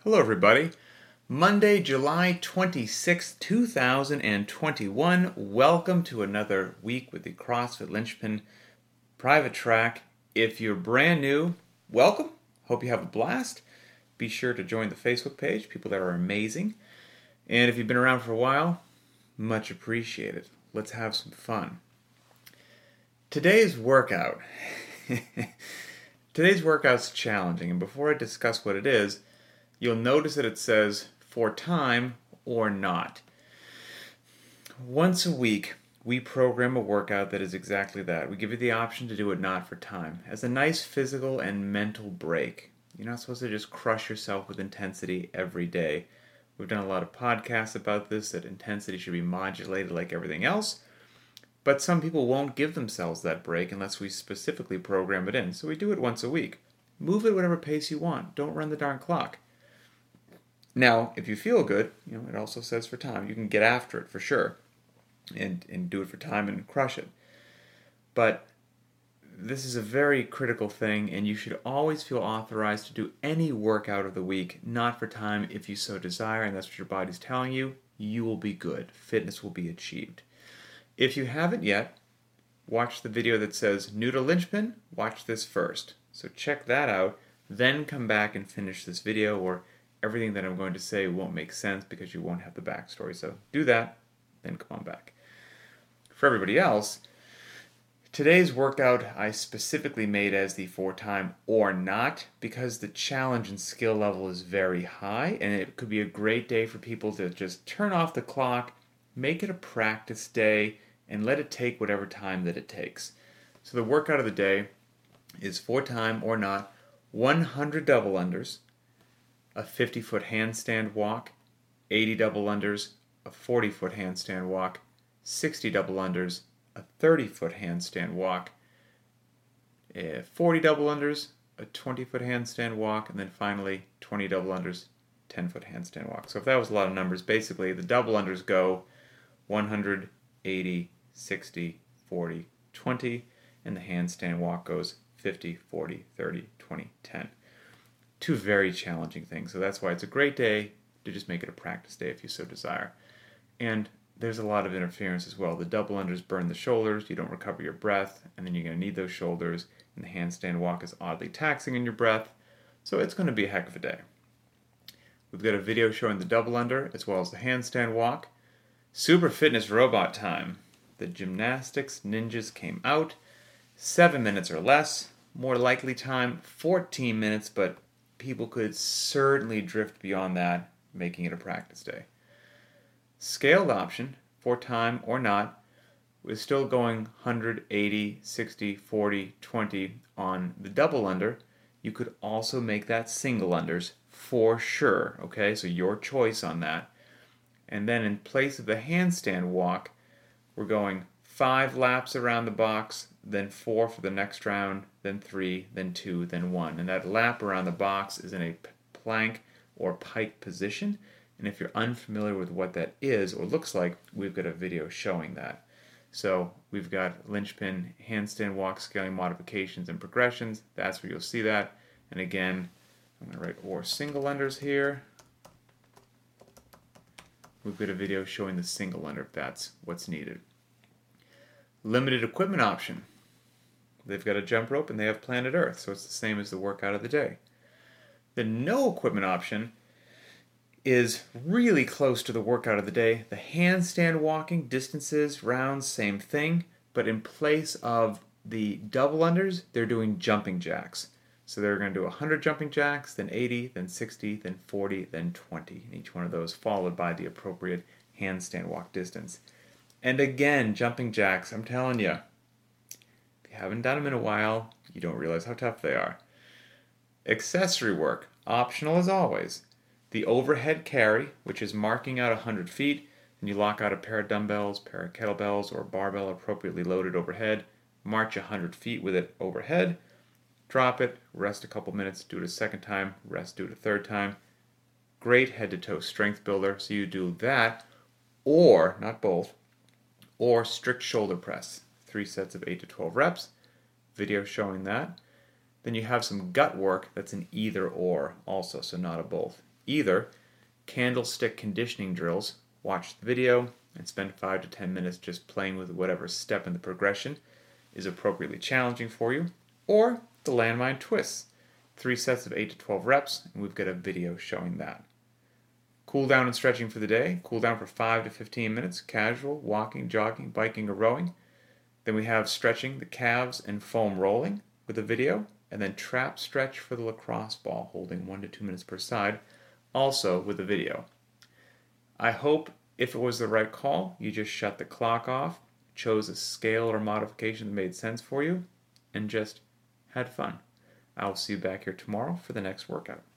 Hello, everybody. Monday, July 26th, 2021. Welcome to another week with the CrossFit Linchpin Private Track. If you're brand new, welcome. Hope you have a blast. Be sure to join the Facebook page, people that are amazing. And if you've been around for a while, much appreciated. Let's have some fun. Today's workout's challenging, and before I discuss what it is, you'll notice that it says for time or not. Once a week, we program a workout that is exactly that. We give you the option to do it not for time, as a nice physical and mental break. You're not supposed to just crush yourself with intensity every day. We've done a lot of podcasts about this, that intensity should be modulated like everything else. But some people won't give themselves that break unless we specifically program it in. So we do it once a week. Move at whatever pace you want. Don't run the darn clock. Now, if you feel good, it also says for time. You can get after it for sure and do it for time and crush it. But this is a very critical thing, and you should always feel authorized to do any workout of the week, not for time if you so desire, and that's what your body's telling you. You will be good. Fitness will be achieved. If you haven't yet, watch the video that says new to Linchpin. Watch this first. So check that out, then come back and finish this video, or everything that I'm going to say won't make sense because you won't have the backstory. So do that, then come on back. For everybody else, today's workout I specifically made as the for time or not because the challenge and skill level is very high, and it could be a great day for people to just turn off the clock, make it a practice day, and let it take whatever time that it takes. So the workout of the day is for time or not, 100 double unders, a 50-foot handstand walk, 80 double unders, a 40-foot handstand walk, 60 double unders, a 30-foot handstand walk, 40 double unders, a 20-foot handstand walk, and then finally 20 double unders, 10-foot handstand walk. So if that was a lot of numbers, basically the double unders go 100, 80, 60, 40, 20, and the handstand walk goes 50, 40, 30, 20, 10. Two very challenging things. So that's why it's a great day to just make it a practice day if you so desire. And there's a lot of interference as well. The double unders burn the shoulders, you don't recover your breath, and then you're going to need those shoulders, and the handstand walk is oddly taxing in your breath. So it's going to be a heck of a day. We've got a video showing the double under as well as the handstand walk. Super fitness robot time. The gymnastics ninjas came out. 7 minutes or less. More likely time, 14 minutes, but people could certainly drift beyond that, making it a practice day. Scaled option, for time or not, is still going 100, 80, 60, 40, 20 on the double under. You could also make that single unders for sure, okay? So your choice on that. And then in place of the handstand walk, we're going 5 laps around the box, then 4 for the next round, then 3, then 2, then 1. And that lap around the box is in a plank or pike position. And if you're unfamiliar with what that is or looks like, we've got a video showing that. So we've got Linchpin handstand walk scaling modifications and progressions. That's where you'll see that. And again, I'm going to write or single unders here. We've got a video showing the single under if that's what's needed. Limited equipment option. They've got a jump rope and they have Planet Earth, so it's the same as the workout of the day. The no equipment option is really close to the workout of the day. The handstand walking, distances, rounds, same thing, but in place of the double unders, they're doing jumping jacks. So they're going to do 100 jumping jacks, then 80, then 60, then 40, then 20. And each one of those followed by the appropriate handstand walk distance. And again, jumping jacks, I'm telling you, if you haven't done them in a while, you don't realize how tough they are. Accessory work, optional as always. The overhead carry, which is marking out 100 feet, and you lock out a pair of dumbbells, pair of kettlebells, or a barbell appropriately loaded overhead, march 100 feet with it overhead, drop it, rest a couple minutes, do it a second time, rest, do it a third time. Great head-to-toe strength builder, so you do that, or, not both, or strict shoulder press, 3 sets of 8 to 12 reps, video showing that. Then you have some gut work that's an either or also, so not a both. Either candlestick conditioning drills, watch the video, and spend 5 to 10 minutes just playing with whatever step in the progression is appropriately challenging for you, or the landmine twists, 3 sets of 8 to 12 reps, and we've got a video showing that. Cool down and stretching for the day. Cool down for 5 to 15 minutes, casual, walking, jogging, biking, or rowing. Then we have stretching the calves and foam rolling with a video, and then trap stretch for the lacrosse ball, holding 1 to 2 minutes per side, also with a video. I hope if it was the right call, you just shut the clock off, chose a scale or modification that made sense for you, and just had fun. I'll see you back here tomorrow for the next workout.